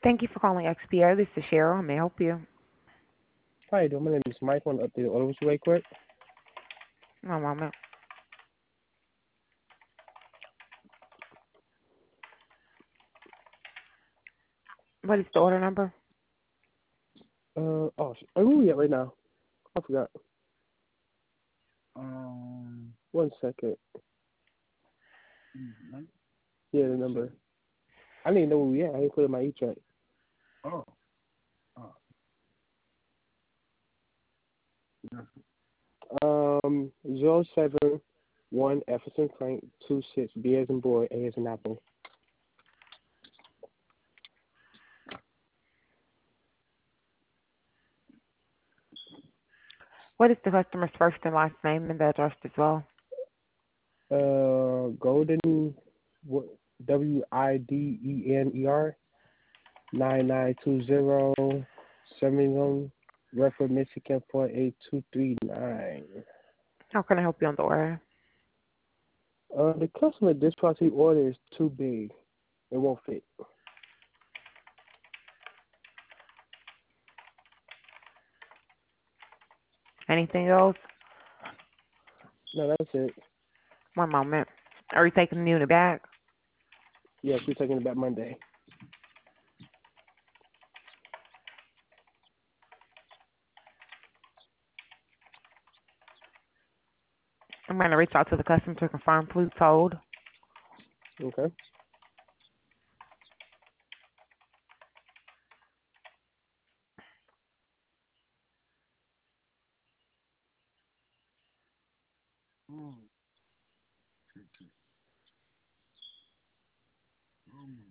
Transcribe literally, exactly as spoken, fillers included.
Thank you for calling X P O. This is Cheryl. May I help you? Hi, doing? My name is Mike. Want to update the order with you right quick? One moment. What is the order number? Uh, oh, sh- oh, where we at right now? I forgot. Um, One second. mhm. Yeah, the number. I didn't know where we at. I didn't put it in my E-track. oh, oh, yeah. Um, zero seven one Efferson Frank two six B as in boy, A as in apple. What is the customer's first and last name and the address as well? Uh, Golden, what, W I D E N E R, nine nine two zero, Birmingham, Redford, Michigan, four eight two three nine. How can I help you on the order? Uh, the customer dishwashing order is too big. It won't fit. Anything else? No, that's it. One moment. Are you taking the unit back? Yes, we're taking it back Monday. I'm going to reach out to the customer to confirm. Please hold. Okay. Mm. Okay. Um,